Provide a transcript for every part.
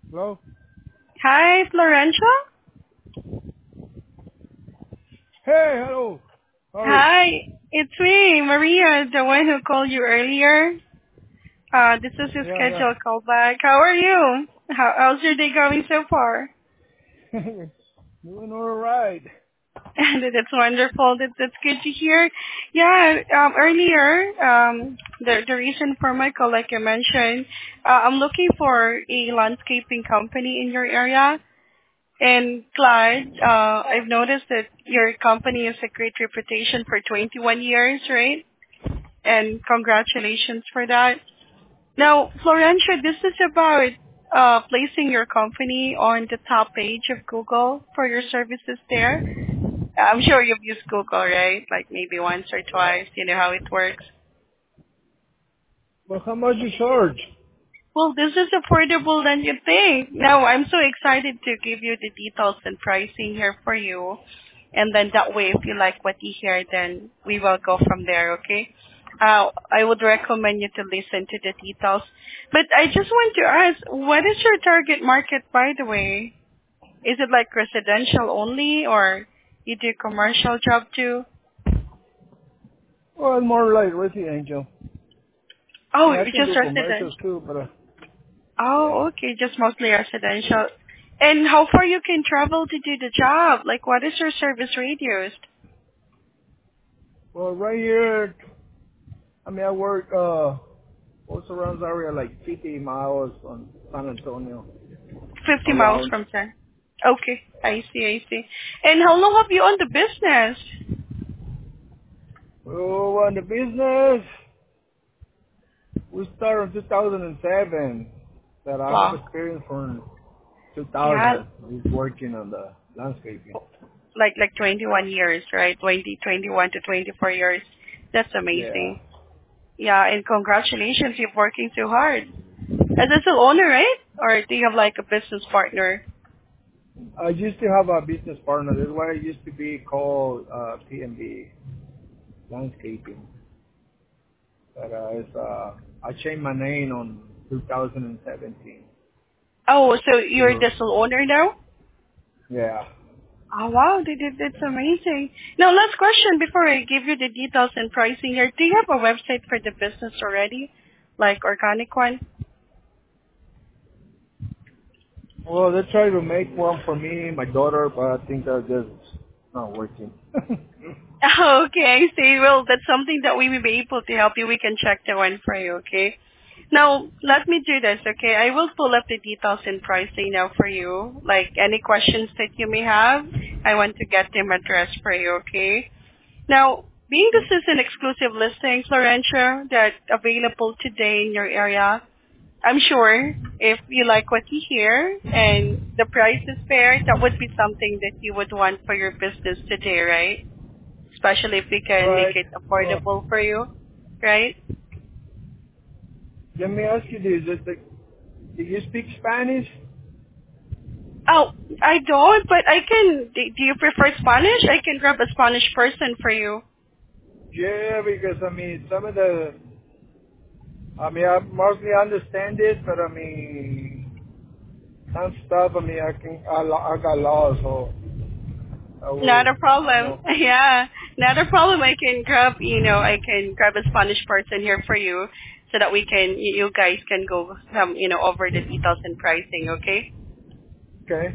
Hello? Hi, Florencio. Hey, hello. How are you? Hi, it's me, Maria, the one who called you earlier. This is your Yeah, scheduled callback. How are you? How's your day going so far? yeah. Doing all right. And that's wonderful. That's good to hear. Yeah, earlier, the reason for my call, like I mentioned, I'm looking for a landscaping company in your area. And Clyde, I've noticed that your company has a great reputation for 21 years, right? And congratulations for that. Now, Florencio, this is about placing your company on the top page of Google for your services there. I'm sure you've used Google, right? Like maybe once or Yeah. twice. You know how it works. Well, how much you charge? Well, this is affordable than you think. Now, I'm so excited to give you the details and pricing here for you. And then that way, if you like what you hear, then we will go from there, okay? I would recommend you to listen to the details. But I just want to ask, what is your target market, by the way? Is it like residential only, or you do commercial job too? Well, more like residential. I Oh, mean, I can just do residential. commercials too, but yeah. Oh, okay, just mostly residential. And how far you can travel to do the job? Like, what is your service radius? Well, right here, I mean, I work, also around the area like 50 miles on San Antonio 50 miles around. from there. Okay, I see, I see. And how long have you owned the business? Oh, on the business, we started in 2007, but I have Wow. experience from Yeah, 2000. He's working on the landscaping. like 21 years, right? 21 to 24 years. That's Yeah. amazing. Yeah, and congratulations, you're working so hard. As a sole owner, right? Or do you have like a business partner? I used to have a business partner. That's why I used to be called PMB Landscaping. But I changed my name on 2017. Oh, so you're To, the sole owner now? yeah. Oh wow, that's amazing. Now, last question before I give you the details and pricing here. Do you have a website for the business already? Like organic one? Well, they try to make one for me, my daughter, but I think that's just not working. Okay, I see. Well, that's something that we will be able to help you. We can check the one for you, okay? Now, let me do this, okay? I will pull up the details and pricing now for you. Like, any questions that you may have, I want to get them addressed for you, okay? Now, being this is an exclusive listing, Florentia, that's available today in your area, I'm sure if you like what you hear and the price is fair, that would be something that you would want for your business today, right? Especially if we can make Right. it Well, affordable for you, right? let me ask you this. Do you speak Spanish? Oh, I don't, but I can. Do you prefer Spanish? I can grab a Spanish person for you. Yeah, because I mean, some of the I mostly understand it, but I mean, some stuff, I mean, I got lost, so I Not will, a problem. Yeah, not a problem. I can grab a Spanish person here for you so that we can, you guys can go, over the details and pricing, okay? okay.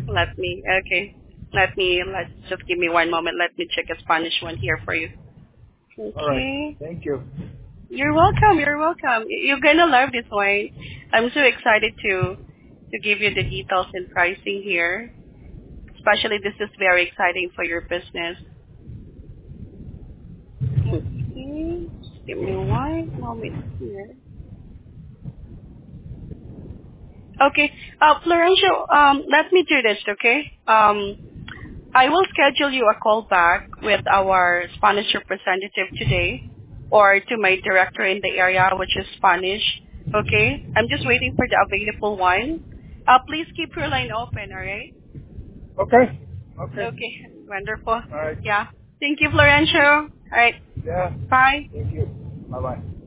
Let's just give me one moment. Let me check a Spanish one here for you. All right. Okay. Thank you. You're welcome. You're welcome. You're gonna love this one. I'm so excited to give you the details and pricing here. Especially this is very exciting for your business. Okay. Just give me one moment here. Okay. Florencio, let me do this, okay? I will schedule you a call back with our Spanish representative today or to my director in the area, which is Spanish. Okay? I'm just waiting for the available one. Please keep your line open, all right? Okay. Okay. Okay. Wonderful. All right. Yeah. Thank you, Florencio. All right. Yeah. Bye. Thank you. Bye bye.